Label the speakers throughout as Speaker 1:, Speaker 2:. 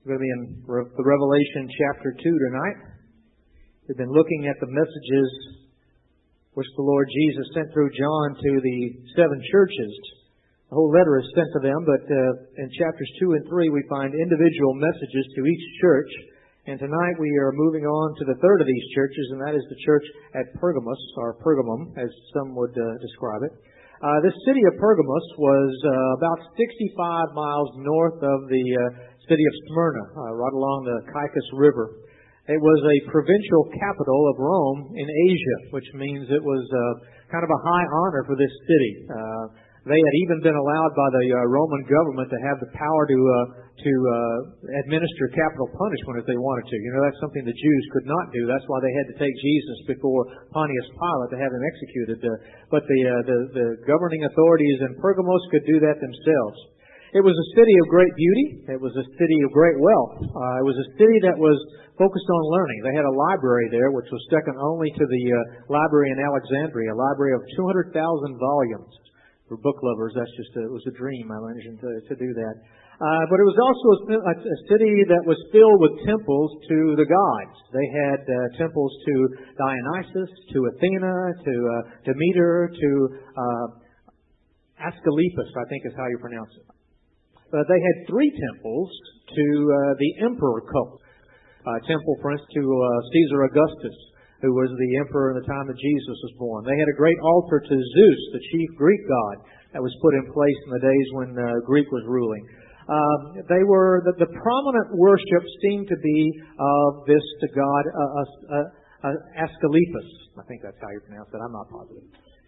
Speaker 1: We're going to be in the Revelation chapter 2 tonight. We've been looking at the messages which the Lord Jesus sent through John to the 7 churches. The whole letter is sent to them, but in chapters 2 and 3 we find individual messages to each church. And tonight we are moving on to the third of these churches, and that is the church at Pergamos, or Pergamum, as some would describe it. This city of Pergamos was about 65 miles north of the city of Smyrna, right along the Caicus River. It was a provincial capital of Rome in Asia, which means it was kind of a high honor for this city. They had even been allowed by the Roman government to have the power to administer capital punishment if they wanted to. You know, that's something the Jews could not do. That's why they had to take Jesus before Pontius Pilate to have him executed. But the governing authorities in Pergamos could do that themselves. It was a city of great beauty. It was a city of great wealth. It was a city that was focused on learning. They had a library there, which was second only to the library in Alexandria, a library of 200,000 volumes. For book lovers, it was a dream, I imagine, to do that. But it was also a city that was filled with temples to the gods. They had temples to Dionysus, to Athena, to Demeter, to Asclepius, I think is how you pronounce it. They had 3 temples to the emperor cult. A temple, for instance, to Caesar Augustus, who was the emperor in the time that Jesus was born. They had a great altar to Zeus, the chief Greek god, that was put in place in the days when Greek was ruling. The prominent worship seemed to be of this god Asclepius. I think that's how you pronounce it. I'm not positive.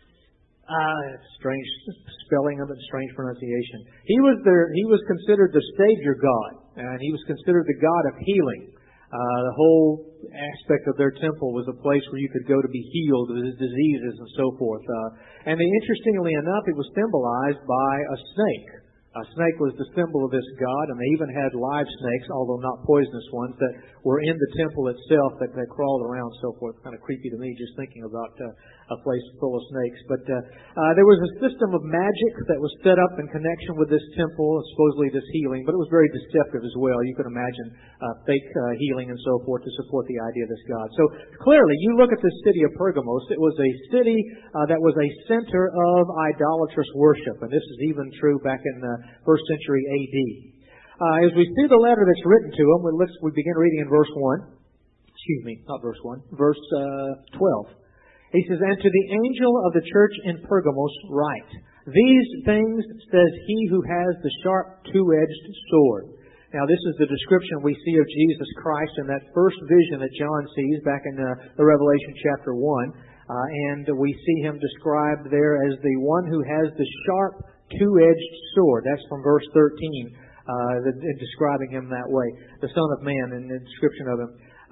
Speaker 1: Strange spelling of it, strange pronunciation. He was considered the Savior God, and he was considered the God of healing. The whole aspect of their temple was a place where you could go to be healed of diseases and so forth. And interestingly enough, it was symbolized by a snake. A snake was the symbol of this god, and they even had live snakes, although not poisonous ones, that were in the temple itself that crawled around and so forth. Kind of creepy to me just thinking about a place full of snakes. But there was a system of magic that was set up in connection with this temple, and supposedly this healing, but it was very deceptive as well. You can imagine fake healing and so forth to support the idea of this god. So clearly, you look at this city of Pergamos, it was a city that was a center of idolatrous worship, and this is even true back in 1st century A.D. As we see the letter that's written to them, we begin reading in verse 1. Excuse me, not verse 1. Verse 12. He says, "And to the angel of the church in Pergamos write, These things says he who has the sharp two-edged sword." Now this is the description we see of Jesus Christ in that first vision that John sees back in the Revelation chapter 1. And we see him described there as the one who has the sharp two-edged sword. That's from verse 13, describing him that way. The Son of Man, in the description of him.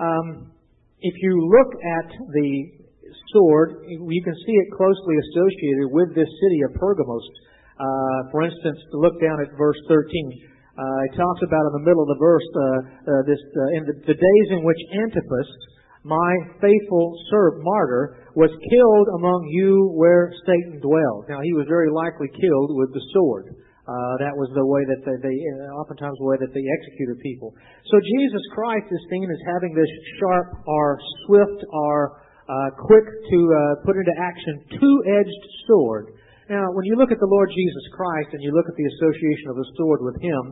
Speaker 1: If you look at the sword, you can see it closely associated with this city of Pergamos. For instance, look down at verse 13. It talks about in the middle of the verse, in the days in which Antipas, my faithful martyr, was killed among you where Satan dwelled. Now, he was very likely killed with the sword. That was the way that oftentimes the way that they executed people. So Jesus Christ is seen as having this sharp or swift or quick to put into action two-edged sword. Now, when you look at the Lord Jesus Christ and you look at the association of the sword with Him,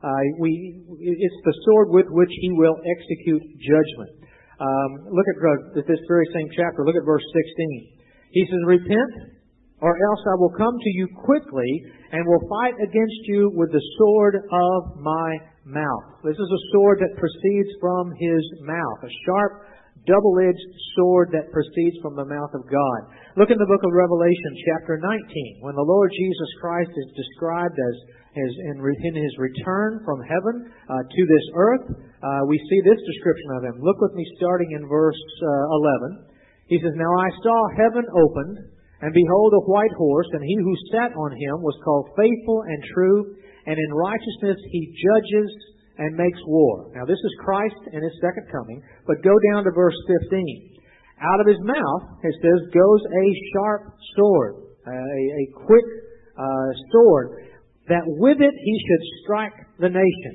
Speaker 1: it's the sword with which He will execute judgment. Look at this very same chapter. Look at verse 16. He says, "Repent, or else I will come to you quickly and will fight against you with the sword of my mouth." This is a sword that proceeds from His mouth, a sharp, double-edged sword that proceeds from the mouth of God. Look in the book of Revelation, chapter 19, when the Lord Jesus Christ is described as in His return from heaven to this earth. We see this description of Him. Look with me starting in verse 11. He says, "Now I saw heaven opened, and behold a white horse, and he who sat on him was called Faithful and True, and in righteousness he judges and makes war." Now this is Christ and His second coming. But go down to verse 15. "Out of His mouth," it says, "goes a sharp sword," a quick sword, "that with it He should strike the nations."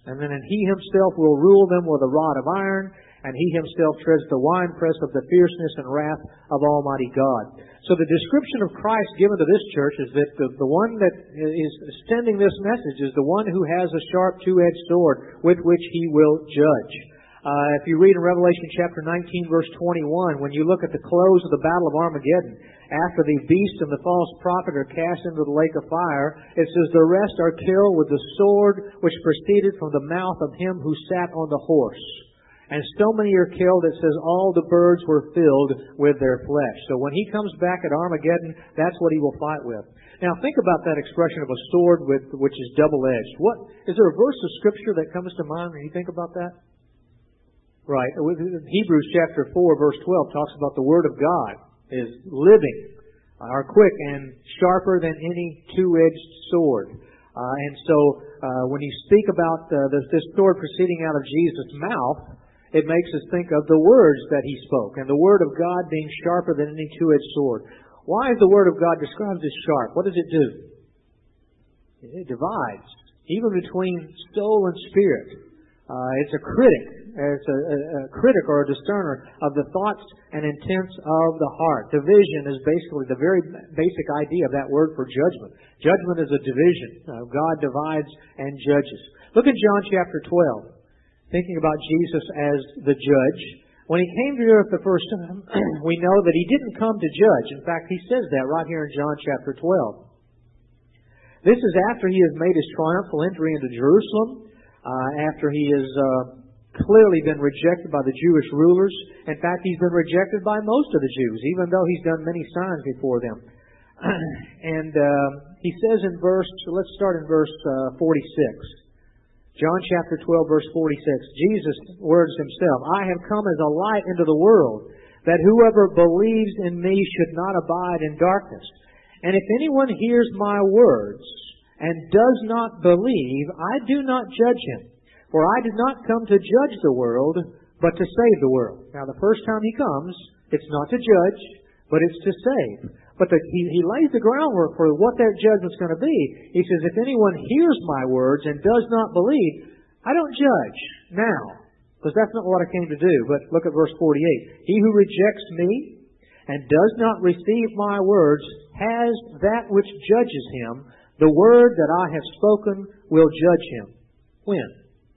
Speaker 1: And then He Himself will rule them with a rod of iron, and He Himself treads the winepress of the fierceness and wrath of Almighty God. So the description of Christ given to this church is that the one that is sending this message is the one who has a sharp two-edged sword with which He will judge. If you read in Revelation chapter 19, verse 21, when you look at the close of the Battle of Armageddon, after the beast and the false prophet are cast into the lake of fire, it says, "The rest are killed with the sword which proceeded from the mouth of him who sat on the horse. And so many are killed," it says, "all the birds were filled with their flesh." So when He comes back at Armageddon, that's what He will fight with. Now think about that expression of a sword which is double-edged. Is there a verse of Scripture that comes to mind when you think about that? Right. Hebrews chapter 4, verse 12 talks about the Word of God is living, or quick, and sharper than any two-edged sword. And so when you speak about this sword proceeding out of Jesus' mouth, it makes us think of the words that He spoke, and the Word of God being sharper than any two-edged sword. Why is the Word of God described as sharp? What does it do? It divides, even between soul and spirit. It's a critic. It's a critic or a discerner of the thoughts and intents of the heart. Division is basically the very basic idea of that word for judgment. Judgment is a division. God divides and judges. Look at John chapter 12. Thinking about Jesus as the judge. When He came to earth the first time, we know that He didn't come to judge. In fact, He says that right here in John chapter 12. This is after He has made His triumphal entry into Jerusalem, after He has clearly been rejected by the Jewish rulers. In fact, He's been rejected by most of the Jews, even though He's done many signs before them. And He says let's start in verse 46. John chapter 12, verse 46. Jesus words Himself, "I have come as a light into the world, that whoever believes in Me should not abide in darkness. And if anyone hears My words and does not believe, I do not judge him. For I did not come to judge the world, but to save the world." Now, the first time He comes, it's not to judge, but it's to save. But He lays the groundwork for what that judgment's going to be. He says, "If anyone hears My words and does not believe, I don't judge now." Because that's not what I came to do. But look at verse 48. "He who rejects Me and does not receive My words has that which judges him. The word that I have spoken will judge him." When?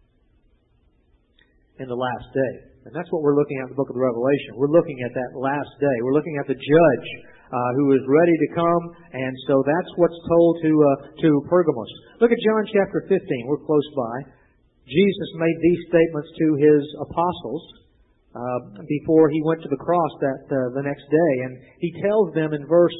Speaker 1: In the last day. And that's what we're looking at in the book of the Revelation. We're looking at that last day. We're looking at the judge who is ready to come. And so that's what's told to Pergamos. Look at John chapter 15. We're close by. Jesus made these statements to His apostles before He went to the cross the next day. And He tells them in verse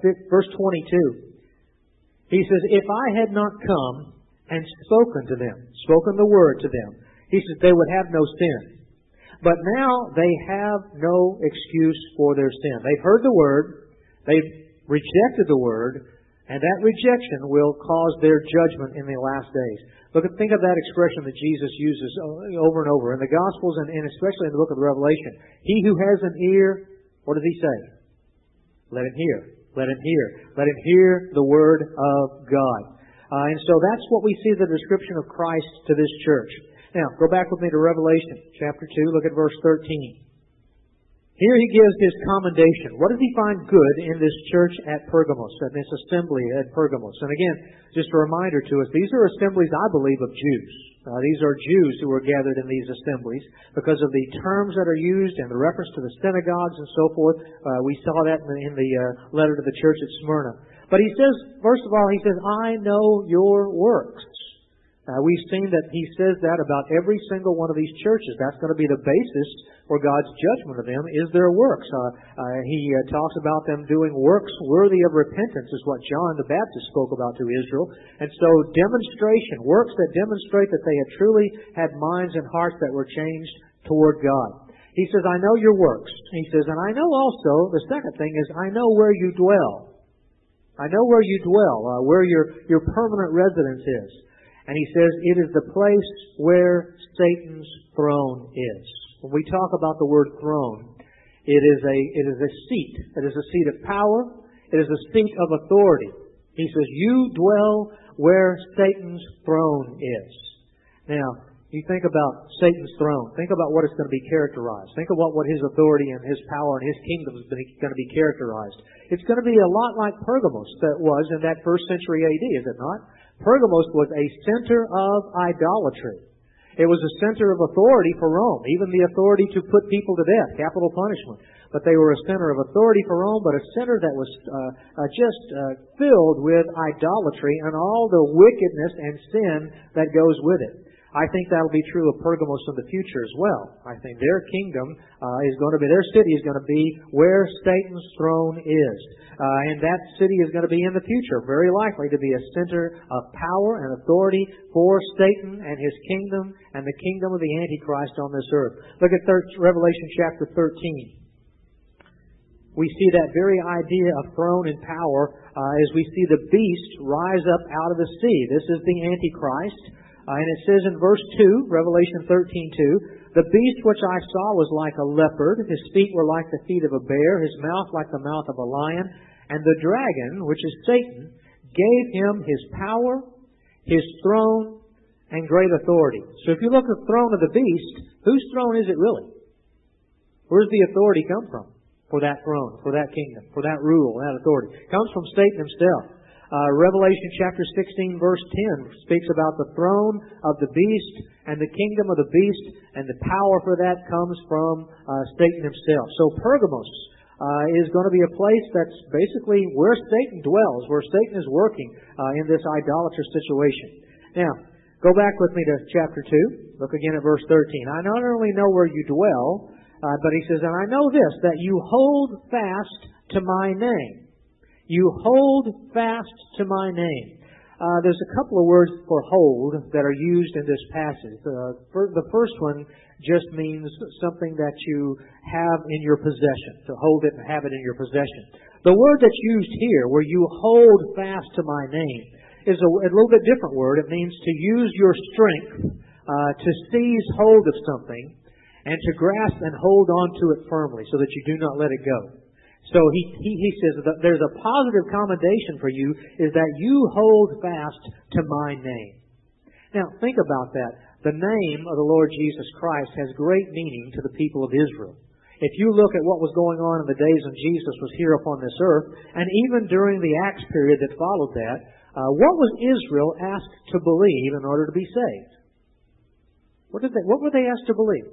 Speaker 1: 22. He says, "If I had not come and spoken to them, spoken the word to them," He says, "they would have no sin. But now they have no excuse for their sin." They've heard the word, they've rejected the word, and that rejection will cause their judgment in the last days. Think of that expression that Jesus uses over and over in the Gospels and especially in the book of the Revelation. "He who has an ear," what does He say? "Let him hear. Let him hear. Let him hear the word of God." And so that's what we see the description of Christ to this church. Now, go back with me to Revelation chapter 2. Look at verse 13. Here He gives His commendation. What does He find good in this church at Pergamos, at this assembly at Pergamos? And again, just a reminder to us, these are assemblies, I believe, of Jews. These are Jews who are gathered in these assemblies because of the terms that are used and the reference to the synagogues and so forth. We saw that in the letter to the church at Smyrna. But He says, first of all, He says, "I know your works." We've seen that He says that about every single one of these churches. That's going to be the basis for God's judgment of them, is their works. He talks about them doing works worthy of repentance, is what John the Baptist spoke about to Israel. And so demonstration, works that demonstrate that they had truly had minds and hearts that were changed toward God. He says, "I know your works." He says, "And I know also," the second thing is, "I know where you dwell." I know where you dwell, where your permanent residence is. And He says, "It is the place where Satan's throne is." When we talk about the word throne, it is a seat. It is a seat of power. It is a seat of authority. He says, "You dwell where Satan's throne is." Now, you think about Satan's throne. Think about what it's going to be characterized. Think about what his authority and his power and his kingdom is going to be characterized. It's going to be a lot like Pergamos that was in that first century A.D., is it not? Pergamos was a center of idolatry. It was a center of authority for Rome, even the authority to put people to death, capital punishment. But they were a center of authority for Rome, but a center that was just filled with idolatry and all the wickedness and sin that goes with it. I think that'll be true of Pergamos in the future as well. I think their kingdom is going to be, their city is going to be where Satan's throne is. And that city is going to be in the future, very likely to be a center of power and authority for Satan and his kingdom and the kingdom of the Antichrist on this earth. Look at Revelation chapter 13. We see that very idea of throne and power as we see the beast rise up out of the sea. This is the Antichrist. And it says in verse 2, Revelation 13:2, "The beast which I saw was like a leopard, his feet were like the feet of a bear, his mouth like the mouth of a lion, and the dragon, which is Satan, gave him his power, his throne, and great authority." So if you look at the throne of the beast, whose throne is it really? Where does the authority come from? For that throne, for that kingdom, for that rule, that authority. It comes from Satan himself. Revelation chapter 16 verse 10 speaks about the throne of the beast and the kingdom of the beast, and the power for that comes from Satan himself. So Pergamos is going to be a place that's basically where Satan dwells, where Satan is working in this idolatrous situation. Now, go back with me to chapter 2. Look again at verse 13. "I not only know where you dwell," but he says, "and I know this, that you hold fast to my name." You hold fast to my name. There's a couple of words for hold that are used in this passage. The first one just means something that you have in your possession, to hold it and have it in your possession. The word that's used here, where you hold fast to my name, is a little bit different word. It means to use your strength to seize hold of something and to grasp and hold on to it firmly so that you do not let it go. So he says that there's a positive commendation for you, is that you hold fast to my name. Now, think about that. The name of the Lord Jesus Christ has great meaning to the people of Israel. If you look at what was going on in the days when Jesus was here upon this earth, and even during the Acts period that followed that, what was Israel asked to believe in order to be saved? What were they asked to believe?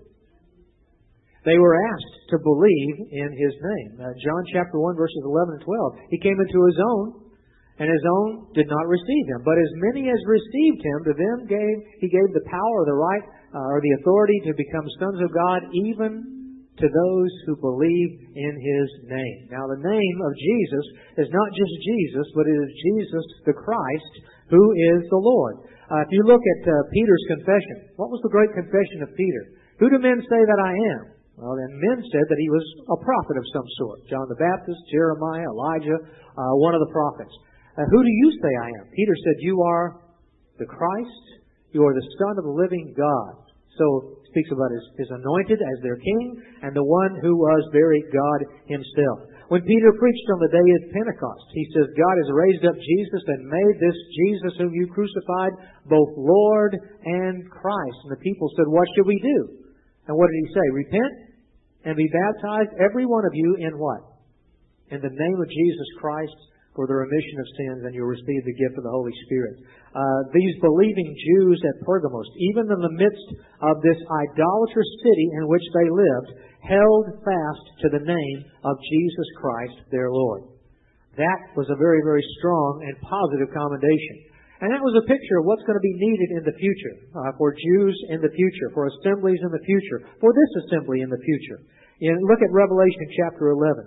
Speaker 1: They were asked to believe in His name. John chapter 1 verses 11 and 12. He came into His own, and His own did not receive Him. But as many as received Him, to them He gave the power, the right, or the authority to become sons of God, even to those who believe in His name. Now the name of Jesus is not just Jesus, but it is Jesus the Christ, who is the Lord. If you look at Peter's confession, what was the great confession of Peter? Who do men say that I am? Well, then men said that he was a prophet of some sort. John the Baptist, Jeremiah, Elijah, one of the prophets. Who do you say I am? Peter said, "You are the Christ. You are the Son of the living God." So he speaks about his anointed as their king and the one who was very God Himself. When Peter preached on the day of Pentecost, he says, "God has raised up Jesus and made this Jesus whom you crucified both Lord and Christ." And the people said, "What should we do?" And what did He say? "Repent and be baptized, every one of you, in what? In the name of Jesus Christ for the remission of sins, and you'll receive the gift of the Holy Spirit." These believing Jews at Pergamos, even in the midst of this idolatrous city in which they lived, held fast to the name of Jesus Christ, their Lord. That was a very, very strong and positive commendation. And that was a picture of what's going to be needed in the future, for Jews in the future, for assemblies in the future, for this assembly in the future. And look at Revelation chapter 11.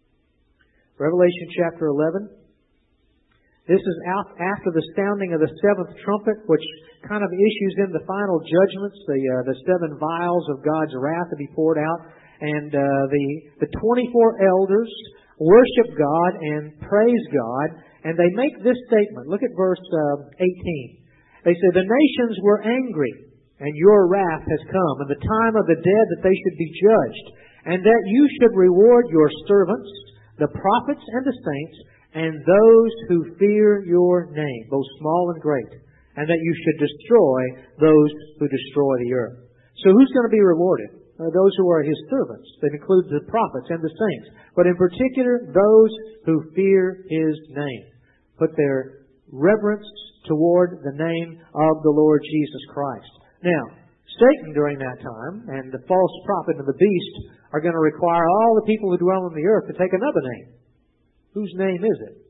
Speaker 1: Revelation chapter 11. This is after the sounding of the seventh trumpet, which kind of issues in the final judgments, the 7 vials of God's wrath to be poured out. And the 24 elders worship God and praise God. And they make this statement. Look at verse 18. They say, "The nations were angry, and your wrath has come, and the time of the dead that they should be judged, and that you should reward your servants, the prophets and the saints, and those who fear your name, both small and great, and that you should destroy those who destroy the earth. So who's going to be rewarded? Those who are His servants. That includes the prophets and the saints. But in particular, those who fear His name. Put their reverence toward the name of the Lord Jesus Christ. Now, Satan during that time and the false prophet and the beast are going to require all the people who dwell on the earth to take another name. Whose name is it?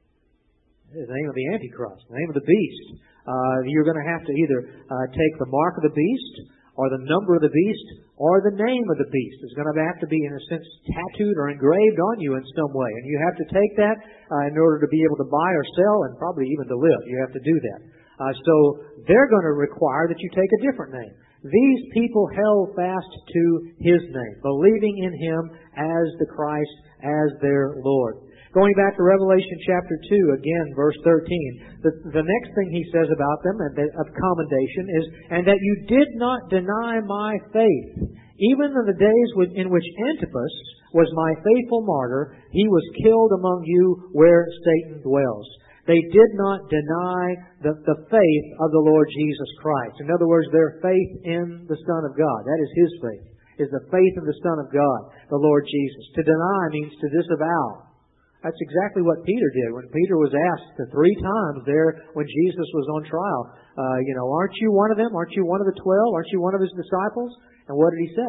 Speaker 1: The name of the Antichrist, the name of the beast. You're going to have to either take the mark of the beast, or the number of the beast, or the name of the beast. It's going to have to be, in a sense, tattooed or engraved on you in some way. And you have to take that in order to be able to buy or sell and probably even to live. You have to do that. So they're going to require that you take a different name. These people held fast to His name, believing in Him as the Christ, as their Lord. Going back to Revelation chapter 2, again, verse 13, the next thing he says about them of commendation is, and that you did not deny my faith. Even in the days in which Antipas was my faithful martyr, he was killed among you where Satan dwells. They did not deny the faith of the Lord Jesus Christ. In other words, their faith in the Son of God. That is His faith, is the faith in the Son of God, the Lord Jesus. To deny means to disavow. That's exactly what Peter did when Peter was asked 3 times there when Jesus was on trial. Aren't you one of them? Aren't you one of the 12? Aren't you one of His disciples? And what did he say?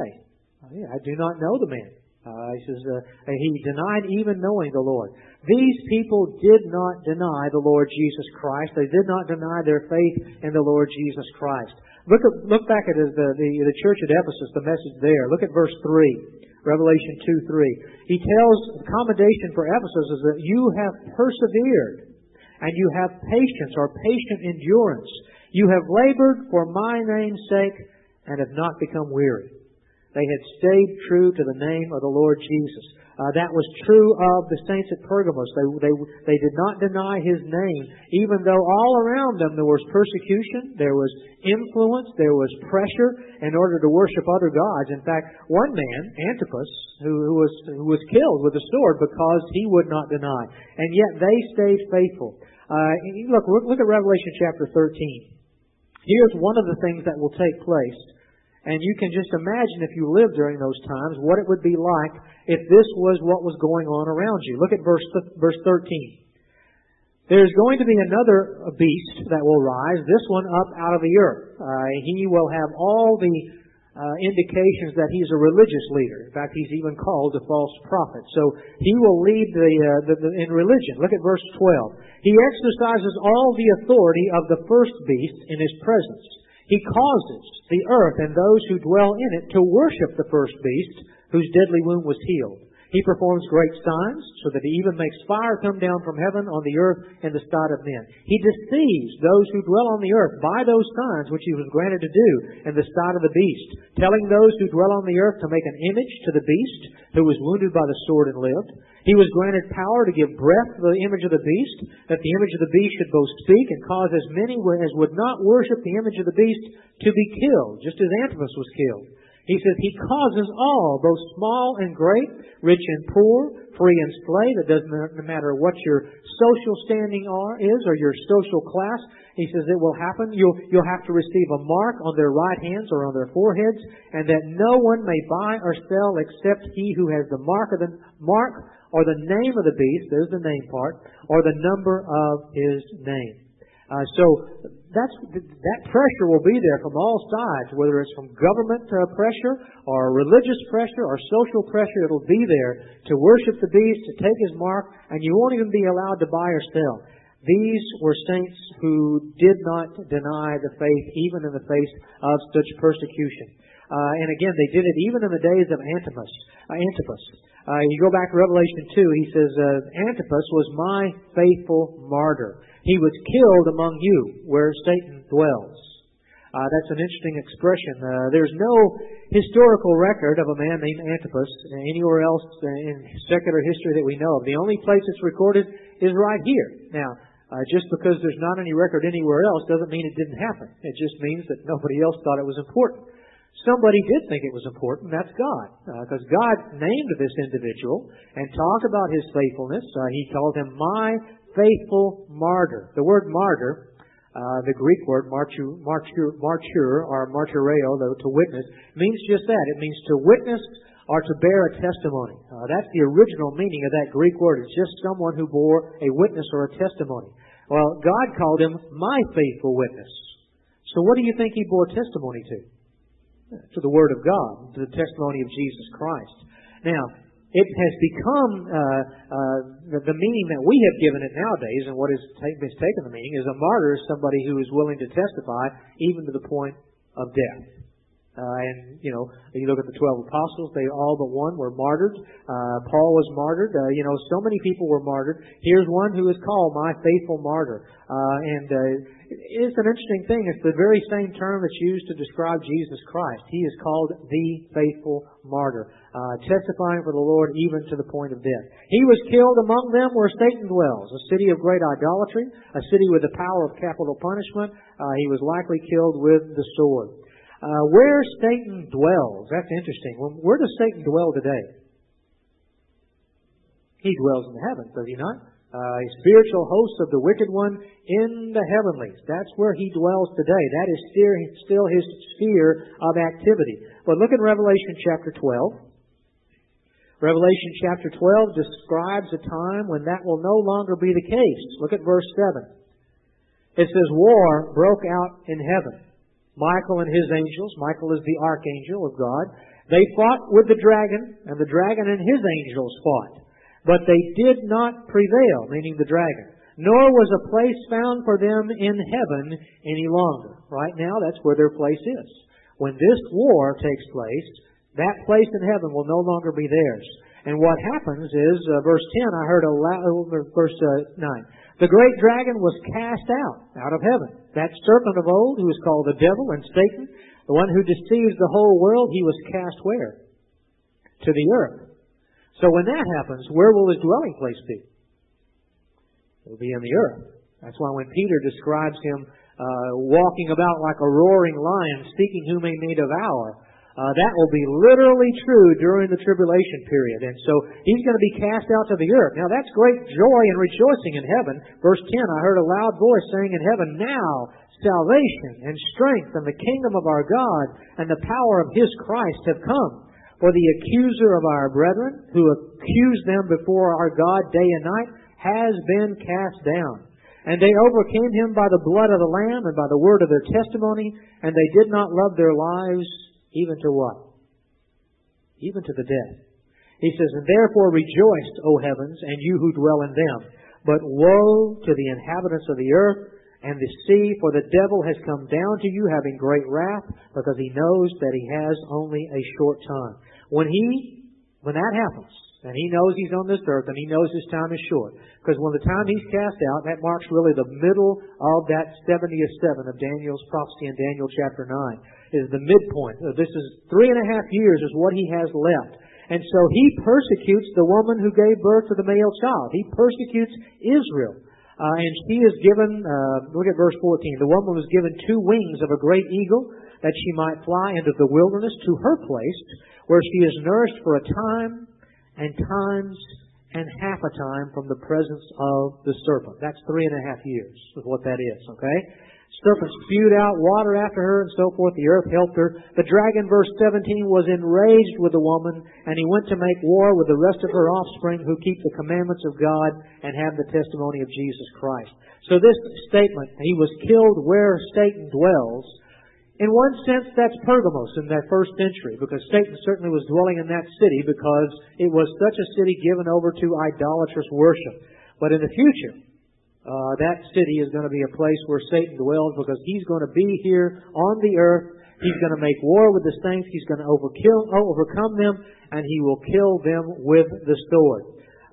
Speaker 1: I do not know the man. He says he denied even knowing the Lord. These people did not deny the Lord Jesus Christ. They did not deny their faith in the Lord Jesus Christ. Look back at the church at Ephesus, the message there. Look at verse 3. Revelation 2:3. He tells the commendation for Ephesus is that you have persevered and you have patience or patient endurance. You have labored for my name's sake and have not become weary. They had stayed true to the name of the Lord Jesus. That was true of the saints at Pergamos. They did not deny His name, even though all around them there was persecution, there was influence, there was pressure in order to worship other gods. In fact, one man, Antipas, who was killed with a sword because he would not deny, and yet they stayed faithful. Look at Revelation chapter 13. Here's one of the things that will take place. And you can just imagine if you lived during those times what it would be like if this was what was going on around you. Look at verse 13. There's going to be another beast that will rise, this one up out of the earth. He will have all the indications that he's a religious leader. In fact, he's even called a false prophet. So he will lead in religion. Look at verse 12. He exercises all the authority of the first beast in his presence. He causes the earth and those who dwell in it to worship the first beast, whose deadly wound was healed. He performs great signs, so that He even makes fire come down from heaven on the earth in the sight of men. He deceives those who dwell on the earth by those signs which He was granted to do in the sight of the beast, telling those who dwell on the earth to make an image to the beast, who was wounded by the sword and lived. He was granted power to give breath to the image of the beast, that the image of the beast should both speak and cause as many as would not worship the image of the beast to be killed, just as Antipas was killed. He says He causes all, both small and great, rich and poor, free and slave. It doesn't matter what your social standing is or your social class. He says it will happen. You'll have to receive a mark on their right hands or on their foreheads, and that no one may buy or sell except he who has the mark or the name of the beast, there's the name part, or the number of his name. So that pressure will be there from all sides, whether it's from government pressure or religious pressure or social pressure. It'll be there to worship the beast, to take his mark, and you won't even be allowed to buy or sell. These were saints who did not deny the faith even in the face of such persecution. And again, they did it even in the days of Antipas. You go back to Revelation 2, he says, Antipas was my faithful martyr. He was killed among you where Satan dwells. That's an interesting expression. There's no historical record of a man named Antipas anywhere else in secular history that we know of. The only place it's recorded is right here. Now, just because there's not any record anywhere else doesn't mean it didn't happen. It just means that nobody else thought it was important. Somebody did think it was important, that's God. Because God named this individual and talked about his faithfulness. He called him my faithful martyr. The word martyr The Greek word martyr or martyreo, to witness, means just that. It means to witness or to bear a testimony. That's the original meaning of that Greek word. It's just someone who bore a witness or a testimony. Well, God called him my faithful witness. So what do you think he bore testimony to? To the Word of God, to the testimony of Jesus Christ. Now, it has become the meaning that we have given it nowadays, and what has taken the meaning is a martyr is somebody who is willing to testify even to the point of death. And, you look at the 12 apostles, they all but one were martyred. Paul was martyred. So many people were martyred. Here's one who is called my faithful martyr. It's an interesting thing. It's the very same term that's used to describe Jesus Christ. He is called the faithful martyr, testifying for the Lord even to the point of death. He was killed among them where Satan dwells, a city of great idolatry, a city with the power of capital punishment. He was likely killed with the sword. Where Satan dwells, that's interesting. Where does Satan dwell today? He dwells in the heavens, does he not? A spiritual host of the wicked one in the heavenlies. That's where he dwells today. That is still his sphere of activity. But look at Revelation chapter 12. Revelation chapter 12 describes a time when that will no longer be the case. Look at verse 7. It says, war broke out in heaven. Michael and his angels, Michael is the archangel of God, they fought with the dragon, and the dragon and his angels fought. But they did not prevail, meaning the dragon. Nor was a place found for them in heaven any longer. Right now, that's where their place is. When this war takes place, that place in heaven will no longer be theirs. And what happens is, verse 10, I heard verse 9. The great dragon was cast out of heaven. That serpent of old, who is called the devil and Satan, the one who deceives the whole world, he was cast where? To the earth. So when that happens, where will his dwelling place be? It will be in the earth. That's why when Peter describes him walking about like a roaring lion, seeking whom he may devour, that will be literally true during the tribulation period. And so he's going to be cast out to the earth. Now that's great joy and rejoicing in heaven. Verse 10, I heard a loud voice saying in heaven, now salvation and strength and the kingdom of our God and the power of his Christ have come. For the accuser of our brethren, who accused them before our God day and night, has been cast down. And they overcame him by the blood of the Lamb and by the word of their testimony, and they did not love their lives even to what? Even to the death. He says, and therefore rejoice, O heavens, and you who dwell in them. But woe to the inhabitants of the earth and the sea, for the devil has come down to you having great wrath, because he knows that he has only a short time. When that happens, and he knows he's on this earth, and he knows his time is short, because when the time he's cast out, that marks really the middle of that 70th seven of Daniel's prophecy in Daniel chapter 9, is the midpoint. This is 3.5 years is what he has left. And so he persecutes the woman who gave birth to the male child. He persecutes Israel. And she is given, look at verse 14, the woman was given 2 wings of a great eagle, that she might fly into the wilderness to her place, where she is nourished for a time and times and half a time from the presence of the serpent. That's 3.5 years is what that is, okay? Serpent spewed out water after her and so forth. The earth helped her. The dragon, verse 17, was enraged with the woman, and he went to make war with the rest of her offspring who keep the commandments of God and have the testimony of Jesus Christ. So this statement, he was killed where Satan dwells, in one sense that's Pergamos in that first century, because Satan certainly was dwelling in that city because it was such a city given over to idolatrous worship. But in the future, that city is going to be a place where Satan dwells, because he's going to be here on the earth. He's going to make war with the saints. He's going to overcome them, and he will kill them with the sword.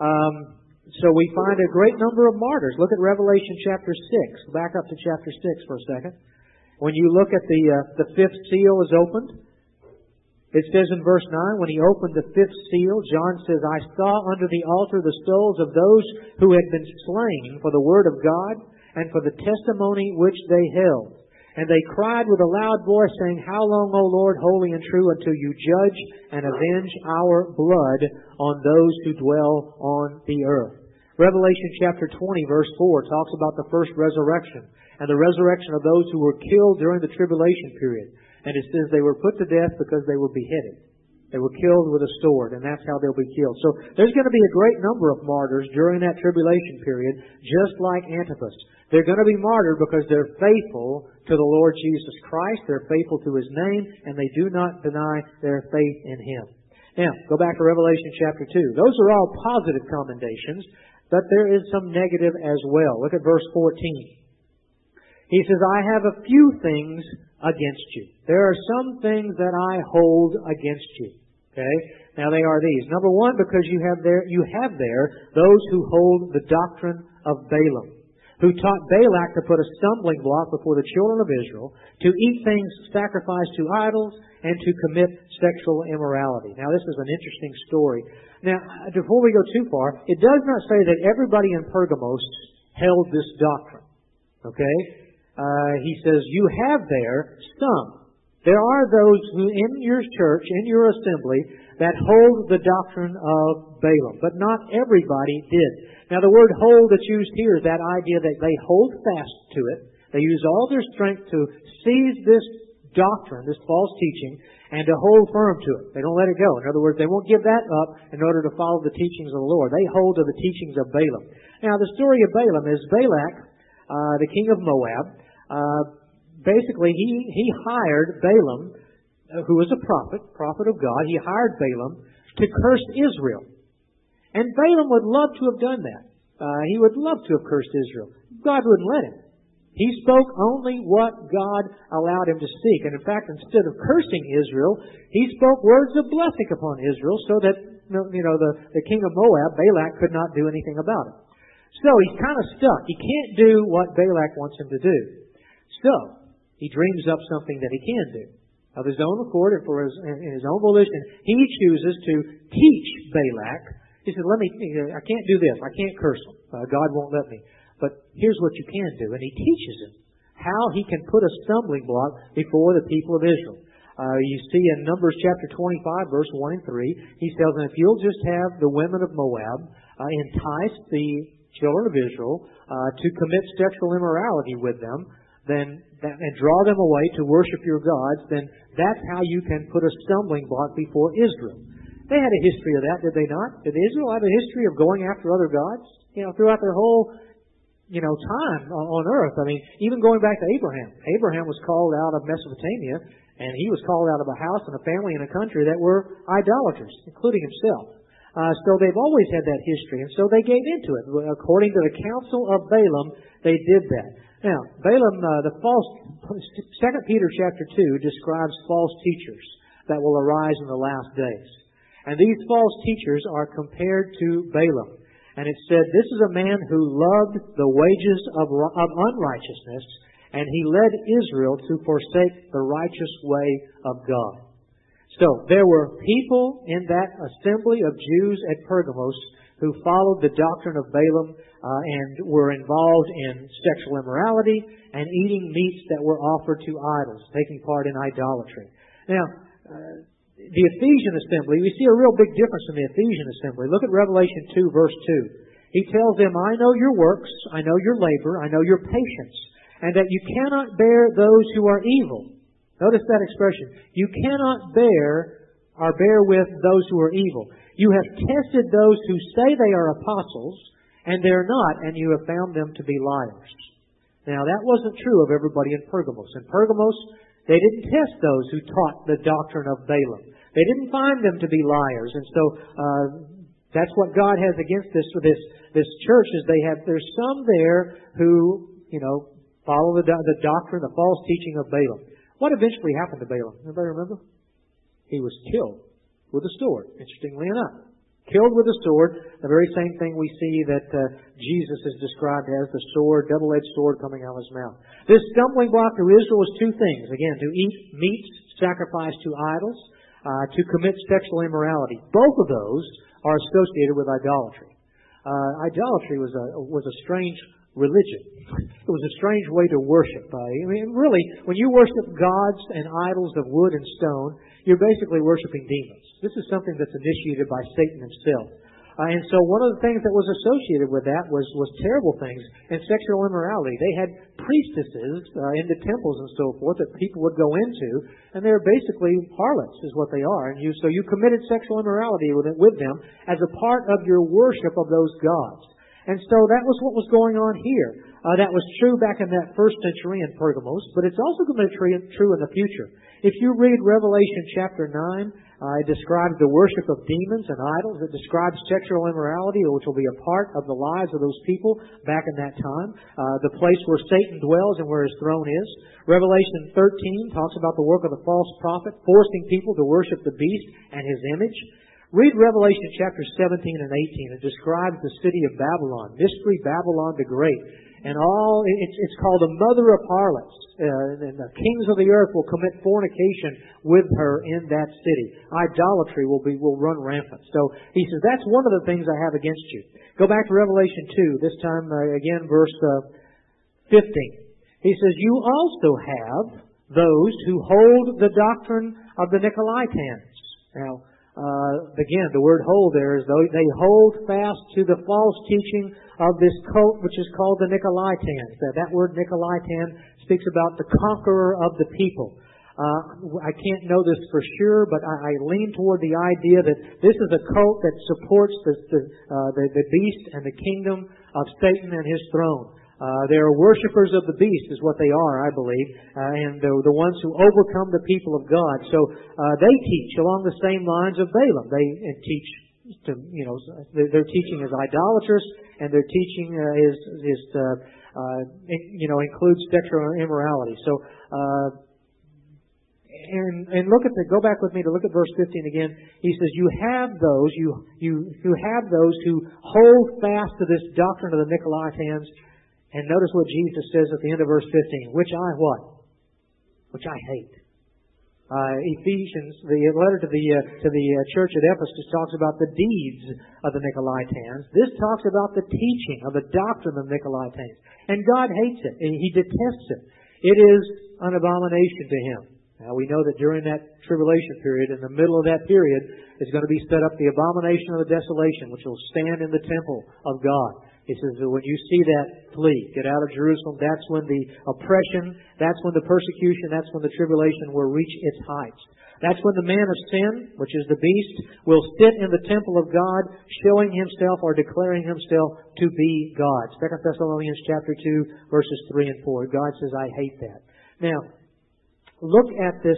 Speaker 1: So we find a great number of martyrs. Look at Revelation chapter 6. Back up to chapter 6 for a second. When you look at the 5th seal is opened, it says in verse 9, when he opened the 5th seal, John says, I saw under the altar the souls of those who had been slain for the word of God and for the testimony which they held. And they cried with a loud voice, saying, How long, O Lord, holy and true, until you judge and avenge our blood on those who dwell on the earth? Revelation chapter 20, verse 4 talks about the first resurrection and the resurrection of those who were killed during the tribulation period. And it says they were put to death because they were beheaded. They were killed with a sword, and that's how they'll be killed. So there's going to be a great number of martyrs during that tribulation period, just like Antipas. They're going to be martyred because they're faithful to the Lord Jesus Christ. They're faithful to His name, and they do not deny their faith in Him. Now, go back to Revelation chapter 2. Those are all positive commendations, but there is some negative as well. Look at verse 14. He says, I have a few things against you. There are some things that I hold against you. Okay? Now they are these. Number one, because you have there those who hold the doctrine of Balaam, who taught Balak to put a stumbling block before the children of Israel, to eat things sacrificed to idols, and to commit sexual immorality. Now this is an interesting story. Now, before we go too far, it does not say that everybody in Pergamos held this doctrine. Okay? He says, you have there some. There are those who in your church, in your assembly, that hold the doctrine of Balaam. But not everybody did. Now the word hold that's used here is that idea that they hold fast to it. They use all their strength to seize this doctrine, this false teaching, and to hold firm to it. They don't let it go. In other words, they won't give that up in order to follow the teachings of the Lord. They hold to the teachings of Balaam. Now the story of Balaam is Balak, the king of Moab, basically, he hired Balaam, who was a prophet of God. He hired Balaam to curse Israel. And Balaam would love to have done that. He would love to have cursed Israel. God wouldn't let him. He spoke only what God allowed him to speak. And in fact, instead of cursing Israel, he spoke words of blessing upon Israel so that, the king of Moab, Balak, could not do anything about it. So he's kind of stuck. He can't do what Balak wants him to do. So he dreams up something that he can do. Of his own accord and in his own volition, he chooses to teach Balak. He said, I can't do this. I can't curse him. God won't let me. But here's what you can do. And he teaches him how he can put a stumbling block before the people of Israel. You see in Numbers chapter 25, verse 1 and 3, he tells them, if you'll just have the women of Moab entice the children of Israel to commit sexual immorality with them, and draw them away to worship your gods, then that's how you can put a stumbling block before Israel. They had a history of that, did they not? Did Israel have a history of going after other gods? Throughout their whole, time on earth. I mean, even going back to Abraham. Abraham was called out of Mesopotamia, and he was called out of a house and a family and a country that were idolaters, including himself. So they've always had that history, and so they gave into it. According to the counsel of Balaam, they did that. Now, Balaam, 2 Peter chapter 2 describes false teachers that will arise in the last days. And these false teachers are compared to Balaam. And it said, this is a man who loved the wages of unrighteousness, and he led Israel to forsake the righteous way of God. So, there were people in that assembly of Jews at Pergamos who followed the doctrine of Balaam and were involved in sexual immorality and eating meats that were offered to idols, taking part in idolatry. Now, the Ephesian assembly, we see a real big difference in the Ephesian assembly. Look at Revelation 2, verse 2. He tells them, I know your works, I know your labor, I know your patience, and that you cannot bear those who are evil. Notice that expression. You cannot bear with those who are evil. You have tested those who say they are apostles, and they're not, and you have found them to be liars. Now, that wasn't true of everybody in Pergamos. In Pergamos, they didn't test those who taught the doctrine of Balaam. They didn't find them to be liars. And so, that's what God has against this church, is there's some there who, follow the doctrine, the false teaching of Balaam. What eventually happened to Balaam? Anybody remember? He was killed with a sword, interestingly enough. Killed with a sword, the very same thing we see that Jesus is described as, the sword, double-edged sword coming out of his mouth. This stumbling block to Israel was two things. Again, to eat meats sacrificed to idols, to commit sexual immorality. Both of those are associated with idolatry. Idolatry was a strange religion. It was a strange way to worship. Really, when you worship gods and idols of wood and stone, you're basically worshiping demons. This is something that's initiated by Satan himself. And so one of the things that was associated with that was terrible things and sexual immorality. They had priestesses in the temples and so forth that people would go into, and they're basically harlots is what they are. And so you committed sexual immorality with them as a part of your worship of those gods. And so that was what was going on here. That was true back in that first century in Pergamos, but it's also going to be true in the future. If you read Revelation chapter 9, it describes the worship of demons and idols. It describes sexual immorality, which will be a part of the lives of those people back in that time. The place where Satan dwells and where his throne is. Revelation 13 talks about the work of the false prophet, forcing people to worship the beast and his image. Read Revelation chapter 17 and 18. It describes the city of Babylon, Mystery Babylon the Great. And it's called the mother of harlots. And the kings of the earth will commit fornication with her in that city. Idolatry will run rampant. So he says, that's one of the things I have against you. Go back to Revelation 2, this time again, verse 15. He says, you also have those who hold the doctrine of the Nicolaitans. Now, again, the word hold there is they hold fast to the false teaching of this cult which is called the Nicolaitans. That word Nicolaitan speaks about the conqueror of the people. I can't know this for sure, but I lean toward the idea that this is a cult that supports the beast and the kingdom of Satan and his throne. They are worshippers of the beast is what they are, I believe, and the ones who overcome the people of God. So they teach along the same lines of Balaam. They teach, their teaching is idolatrous, and their teaching includes sexual immorality. So, and go back with me to look at verse 15 again. He says, you have those who hold fast to this doctrine of the Nicolaitans. And notice what Jesus says at the end of verse 15. Which I what? Which I hate. Ephesians, the letter to the church at Ephesus talks about the deeds of the Nicolaitans. This talks about the teaching of the doctrine of the Nicolaitans. And God hates it. And He detests it. It is an abomination to Him. Now we know that during that tribulation period, in the middle of that period, is going to be set up the abomination of the desolation, which will stand in the temple of God. He says that when you see that, flee. Get out of Jerusalem. That's when the oppression, that's when the persecution, that's when the tribulation will reach its heights. That's when the man of sin, which is the beast, will sit in the temple of God, showing himself or declaring himself to be God. 2 Thessalonians chapter 2, verses 3 and 4. God says, I hate that. Now, look at this.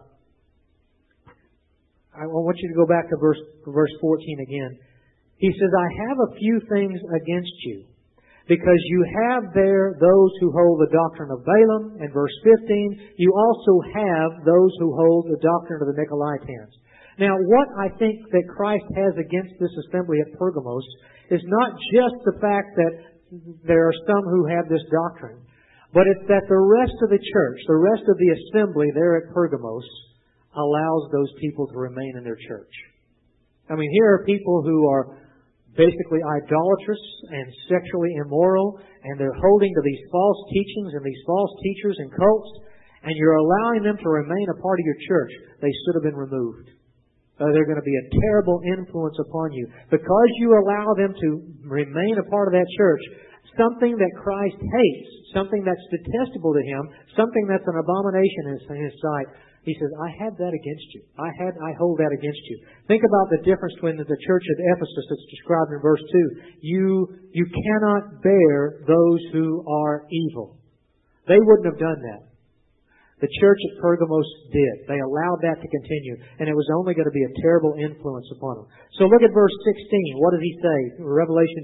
Speaker 1: I want you to go back to verse 14 again. He says, I have a few things against you, because you have there those who hold the doctrine of Balaam. And verse 15, you also have those who hold the doctrine of the Nicolaitans. Now, what I think that Christ has against this assembly at Pergamos is not just the fact that there are some who have this doctrine, but it's that the rest of the church, the rest of the assembly there at Pergamos, allows those people to remain in their church. I mean, here are people who are basically idolatrous and sexually immoral, and they're holding to these false teachings and these false teachers and cults, and you're allowing them to remain a part of your church. They should have been removed. They're going to be a terrible influence upon you. Because you allow them to remain a part of that church, something that Christ hates, something that's detestable to Him, something that's an abomination in His sight, He says, I have that against you. I hold that against you. Think about the difference between the church at Ephesus that's described in verse 2. You cannot bear those who are evil. They wouldn't have done that. The church at Pergamos did. They allowed that to continue, and it was only going to be a terrible influence upon them. So look at verse 16. What does he say? Revelation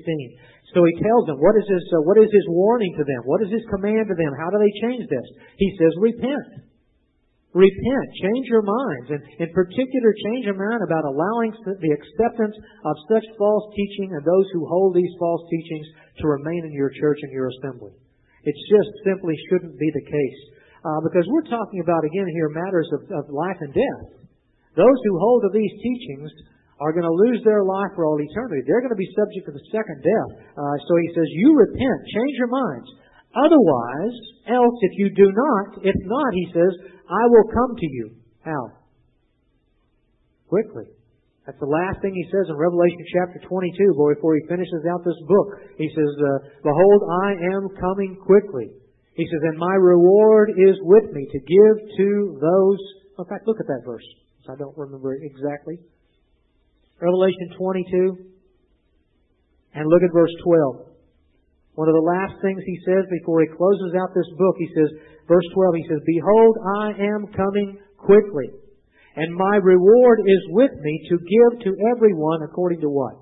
Speaker 1: 2:16. So he tells them, what is his warning to them? What is his command to them? How do they change this? He says, repent. Repent. Change your minds. And in particular, change your mind about allowing the acceptance of such false teaching and those who hold these false teachings to remain in your church and your assembly. It just simply shouldn't be the case. Because we're talking about, again here, matters of life and death. Those who hold to these teachings are going to lose their life for all eternity. They're going to be subject to the second death. So he says, you repent, change your minds. Otherwise, else if you do not, if not, he says, I will come to you. How? Quickly. That's the last thing he says in Revelation chapter 22, before he finishes out this book. He says, Behold, I am coming quickly. He says, and my reward is with me to give to those... In fact, look at that verse. I don't remember it exactly. Revelation 22. And look at verse 12. One of the last things he says before he closes out this book, he says, verse 12, he says, Behold, I am coming quickly. And my reward is with me to give to everyone according to what?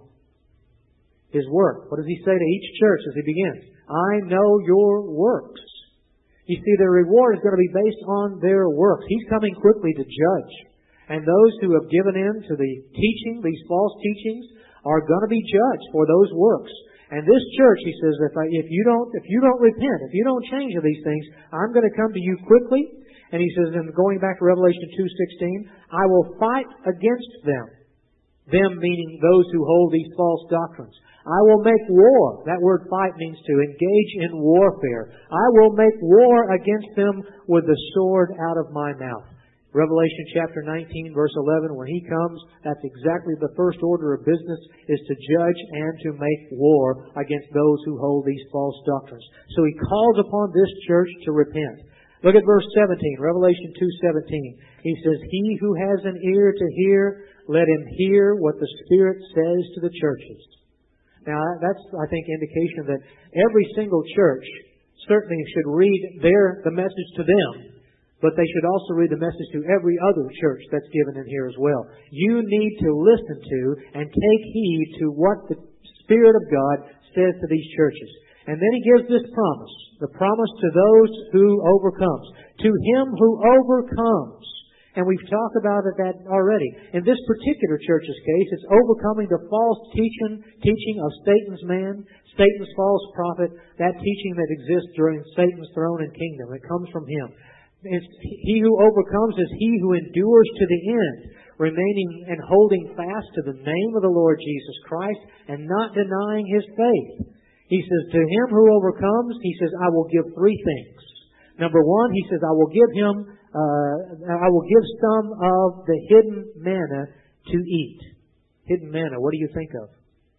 Speaker 1: His work. What does he say to each church as he begins? I know your works. You see, their reward is going to be based on their works. He's coming quickly to judge. And those who have given in to the teaching, these false teachings, are going to be judged for those works. And this church, he says, if you don't repent, if you don't change of these things, I'm going to come to you quickly. And he says, and going back to Revelation 2:16, I will fight against them. Them meaning those who hold these false doctrines. I will make war. That word fight means to engage in warfare. I will make war against them with the sword out of my mouth. Revelation chapter 19, verse 11, when He comes, that's exactly the first order of business, is to judge and to make war against those who hold these false doctrines. So He calls upon this church to repent. Look at verse 17, Revelation 2:17. He says, He who has an ear to hear, let him hear what the Spirit says to the churches. Now, that's, I think, indication that every single church certainly should read the message to them, but they should also read the message to every other church that's given in here as well. You need to listen to and take heed to what the Spirit of God says to these churches. And then He gives this promise, the promise to those who overcomes. To him who overcomes. And we've talked about that already. In this particular church's case, it's overcoming the false teaching of Satan's man, Satan's false prophet, that teaching that exists during Satan's throne and kingdom. It comes from him. He who overcomes is he who endures to the end, remaining and holding fast to the name of the Lord Jesus Christ and not denying His faith. He says, to him who overcomes, He says, I will give three things. Number one, He says, I will give some of the hidden manna to eat. Hidden manna, what do you think of?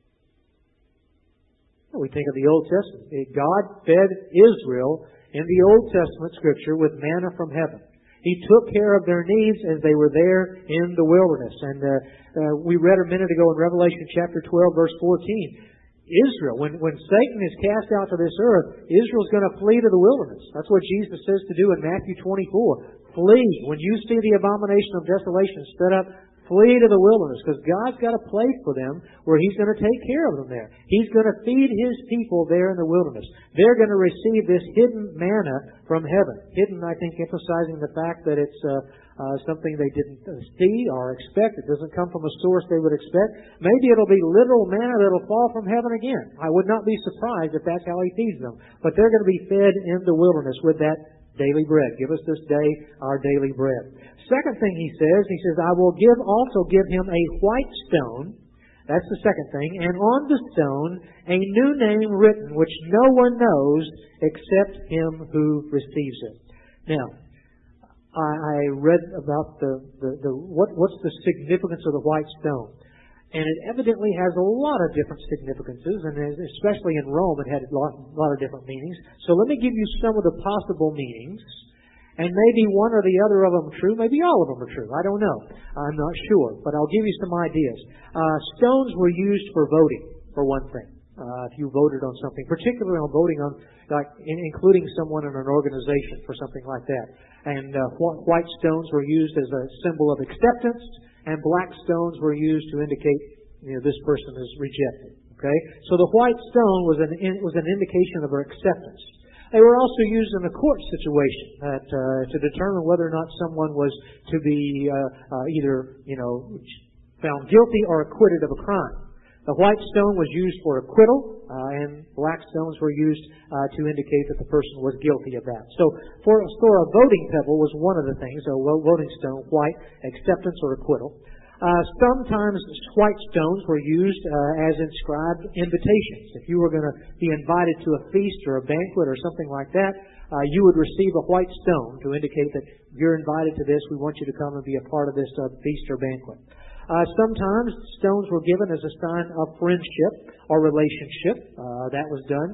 Speaker 1: Well, we think of the Old Testament. God fed Israel in the Old Testament Scripture with manna from heaven. He took care of their needs as they were there in the wilderness. And we read a minute ago in Revelation chapter 12, verse 14, Israel, when Satan is cast out to this earth, Israel's going to flee to the wilderness. That's what Jesus says to do in Matthew 24. Flee. When you see the abomination of desolation stood up, flee to the wilderness, because God's got a place for them where He's going to take care of them there. He's going to feed His people there in the wilderness. They're going to receive this hidden manna from heaven. Hidden, I think, emphasizing the fact that it's something they didn't see or expect. It doesn't come from a source they would expect. Maybe it'll be literal manna that'll fall from heaven again. I would not be surprised if that's how He feeds them. But they're going to be fed in the wilderness with that daily bread. Give us this day our daily bread. Second thing He says, I will also give him a white stone. That's the second thing. And on the stone, a new name written, which no one knows except him who receives it. Now, I read about what's the significance of the white stone. And it evidently has a lot of different significances, and especially in Rome it had a lot of different meanings. So let me give you some of the possible meanings. And maybe one or the other of them are true, maybe all of them are true. I don't know. I'm not sure. But I'll give you some ideas. Stones were used for voting, for one thing. If you voted on something, particularly on voting on, including someone in an organization for something like that. And white stones were used as a symbol of acceptance, and black stones were used to indicate, this person is rejected. Okay, so the white stone was an indication of her acceptance. They were also used in a court situation to determine whether or not someone was to be either found guilty or acquitted of a crime. The white stone was used for acquittal, and black stones were used to indicate that the person was guilty of that. So for a voting pebble was one of the things, a voting stone, white, acceptance or acquittal. Sometimes white stones were used as inscribed invitations. If you were going to be invited to a feast or a banquet or something like that, you would receive a white stone to indicate that you're invited to this. We want you to come and be a part of this feast or banquet. Sometimes stones were given as a sign of friendship or relationship. That was done.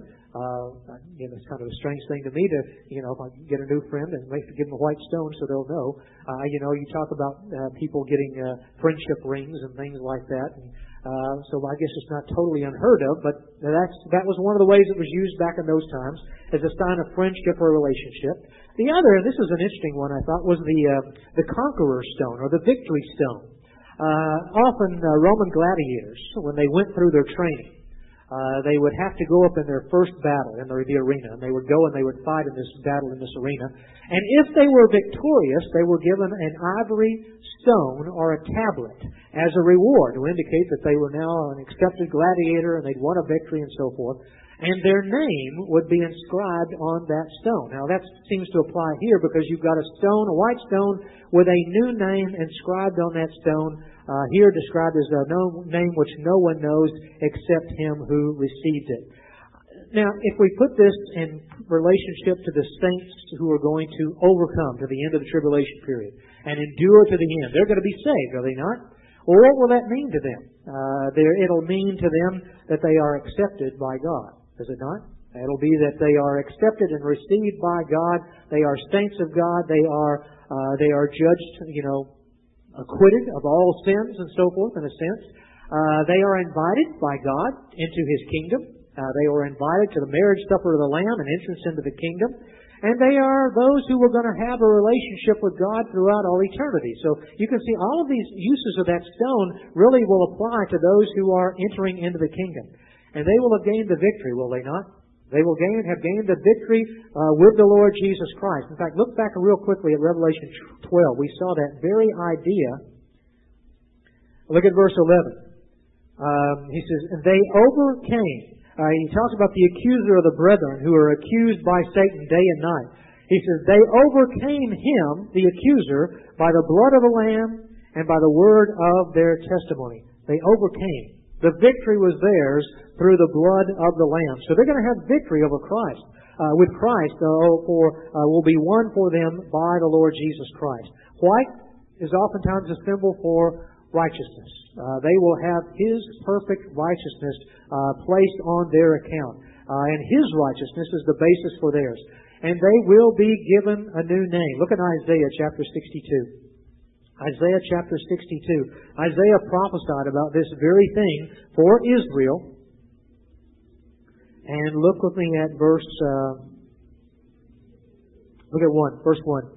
Speaker 1: It's kind of a strange thing to me to, if I get a new friend and give them a white stone so they'll know. You talk about people getting friendship rings and things like that. And, so I guess it's not totally unheard of, but that was one of the ways it was used back in those times as a sign of friendship or relationship. The other, and this is an interesting one I thought, was the conqueror's stone or the victory stone. Often Roman gladiators, when they went through their training, they would have to go up in their first battle in the arena, and they would go and they would fight in this battle in this arena. And if they were victorious, they were given an ivory stone or a tablet as a reward to indicate that they were now an accepted gladiator and they'd won a victory and so forth. And their name would be inscribed on that stone. Now that seems to apply here because you've got a stone, a white stone, with a new name inscribed on that stone. Here described as a name which no one knows except him who received it. Now, if we put this in relationship to the saints who are going to overcome to the end of the tribulation period and endure to the end, they're going to be saved, are they not? Well, what will that mean to them? It'll mean to them that they are accepted by God. Is it not? It'll be that they are accepted and received by God. They are saints of God. They are judged, acquitted of all sins and so forth, in a sense. They are invited by God into His kingdom. They were invited to the marriage supper of the Lamb and entrance into the kingdom. And they are those who are going to have a relationship with God throughout all eternity. So you can see all of these uses of that stone really will apply to those who are entering into the kingdom. And they will have gained the victory, will they not? They will have gained the victory with the Lord Jesus Christ. In fact, look back real quickly at Revelation 12. We saw that very idea. Look at verse 11. He says, and they overcame. He talks about the accuser of the brethren who are accused by Satan day and night. He says, they overcame him, the accuser, by the blood of the Lamb and by the word of their testimony. They overcame. The victory was theirs through the blood of the Lamb. So they're going to have victory over Christ. With Christ, will be won for them by the Lord Jesus Christ. White is oftentimes a symbol for righteousness. They will have His perfect righteousness placed on their account. And His righteousness is the basis for theirs. And they will be given a new name. Look at Isaiah chapter 62. Isaiah chapter 62. Isaiah prophesied about this very thing for Israel. And look with me at verse 1.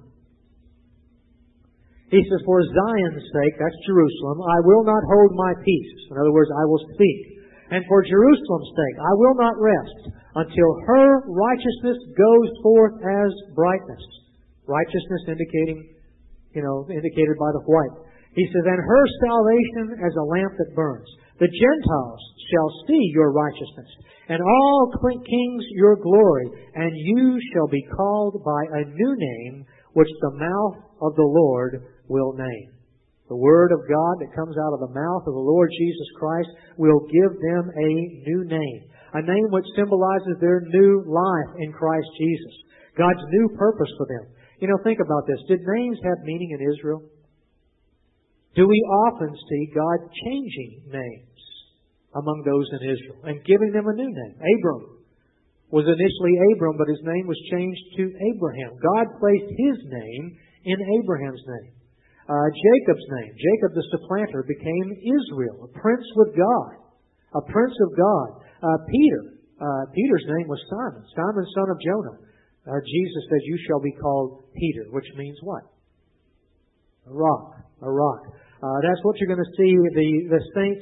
Speaker 1: He says, for Zion's sake, that's Jerusalem, I will not hold my peace. In other words, I will speak. And for Jerusalem's sake, I will not rest until her righteousness goes forth as brightness. Righteousness indicated by the white. He says, and her salvation as a lamp that burns. The Gentiles shall see your righteousness, and all kings your glory, and you shall be called by a new name, which the mouth of the Lord will name. The Word of God that comes out of the mouth of the Lord Jesus Christ will give them a new name. A name which symbolizes their new life in Christ Jesus. God's new purpose for them. Think about this. Did names have meaning in Israel? Do we often see God changing names among those in Israel and giving them a new name? Abram was initially Abram, but his name was changed to Abraham. God placed His name in Abraham's name. Jacob's name, Jacob the supplanter, became Israel, a prince with God, a prince of God. Peter's name was Simon, Simon son of Jonah. Jesus says, you shall be called Peter, which means what? A rock. A rock. That's what you're going to see the saints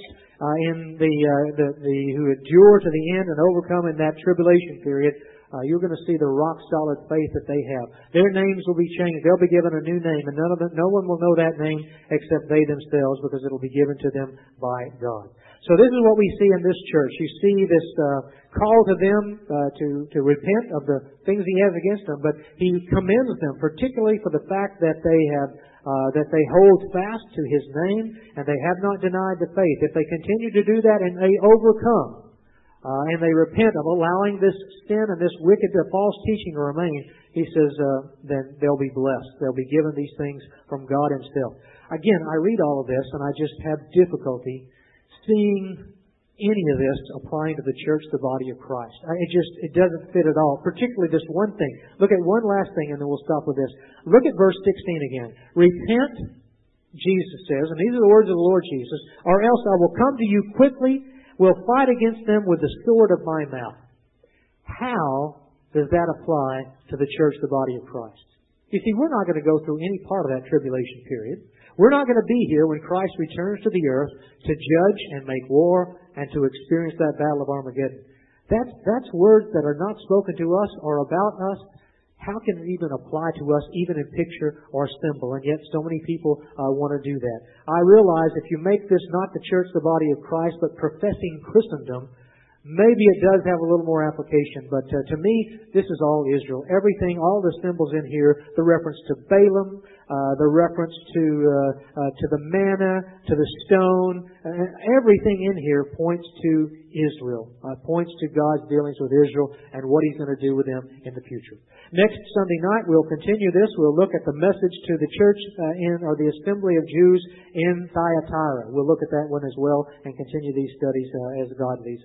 Speaker 1: who endure to the end and overcome in that tribulation period. You're going to see the rock-solid faith that they have. Their names will be changed. They'll be given a new name, and no one will know that name except they themselves, because it'll be given to them by God. So this is what we see in this church. You see this call to them to repent of the things He has against them, but He commends them, particularly for the fact that they hold fast to His name, and they have not denied the faith. If they continue to do that and they overcome, and they repent of allowing this sin and this wicked false teaching to remain, he says, then they'll be blessed. They'll be given these things from God Himself. Again, I read all of this and I just have difficulty seeing any of this applying to the church, the body of Christ. It doesn't fit at all. Particularly this one thing. Look at one last thing and then we'll stop with this. Look at verse 16 again. Repent, Jesus says, and these are the words of the Lord Jesus, or else I will come to you quickly, will fight against them with the sword of my mouth. How does that apply to the church, the body of Christ? You see, we're not going to go through any part of that tribulation period. We're not going to be here when Christ returns to the earth to judge and make war and to experience that battle of Armageddon. That's words that are not spoken to us or about us. How can it even apply to us, even in picture or symbol? And yet so many people want to do that. I realize if you make this not the church, the body of Christ, but professing Christendom, maybe it does have a little more application. But to me, this is all Israel. Everything, all the symbols in here, the reference to Balaam, the reference to the manna, to the stone, everything in here points to Israel, points to God's dealings with Israel and what He's going to do with them in the future. Next Sunday night, we'll continue this. We'll look at the message to the church or the assembly of Jews in Thyatira. We'll look at that one as well and continue these studies as God leads.